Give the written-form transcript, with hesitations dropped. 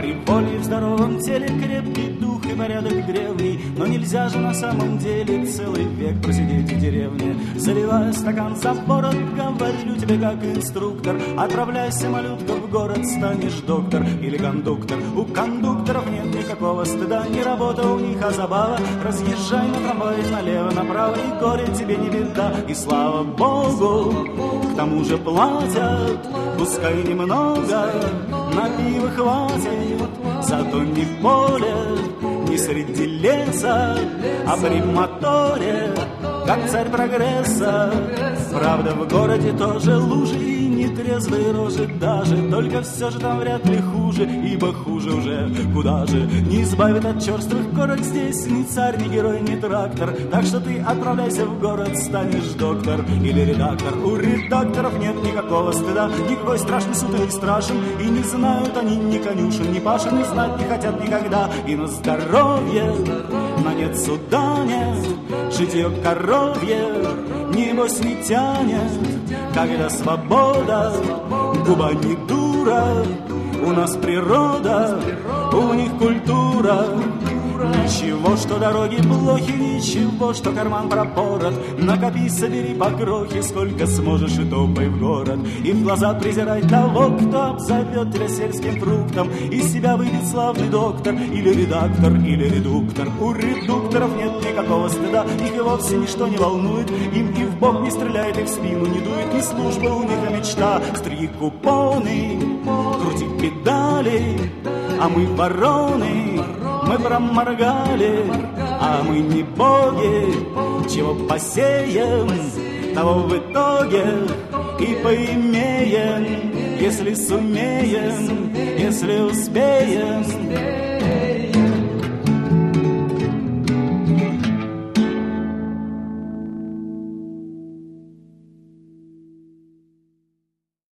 и воли в здоровом теле крепкий дух и порядок древний. Но нельзя же на самом деле целый век просидеть в деревне. Заливая стакан за ворот, говорю тебе как инструктор: отправляйся, малютка, в город, станешь доктор или кондуктор. У кондукторов нет никакого стыда, не работа у них, а забава. Разъезжай на трамвае налево-направо, и горе тебе не беда. И слава Богу, к тому же платят, пускай немного, на пиво хватит. Зато не в поле, не среди леса, а при моторе, как царь прогресса. Правда, в городе тоже лужи и нетрезвые рожи даже, только все же там вряд ли хуже, ибо хуже уже куда же. Не избавит от черствых корок здесь ни царь, ни герой, ни трактор. Так что ты отправляйся в город, станешь доктор или редактор. У редакторов нет никакого стыда, никакой страшный суд не страшен, и не знают они ни конюшен, ни пашен, и знать не хотят никогда. И на здоровье, но нет суда, нет, житье коровье, небось не тянет, когда свобода, губа не дура. У нас природа, у них культура. Ничего, что дороги плохи, ничего, что карман пропорот. Накопи, собери по крохе, сколько сможешь, и топай в город. И в глаза презирай того, кто обзовет тебя сельским фруктом, из себя выйдет славный доктор или редактор, или редуктор. У редукторов нет никакого стыда, их и вовсе ничто не волнует. Им и в бок не стреляет, и в спину не дует, ни служба у них, а мечта. Стриг купоны, крути педали, а мы вороны. Мы проморгали, а мы не боги. Чего посеем, того в итоге и поимеем, если сумеем, если успеем.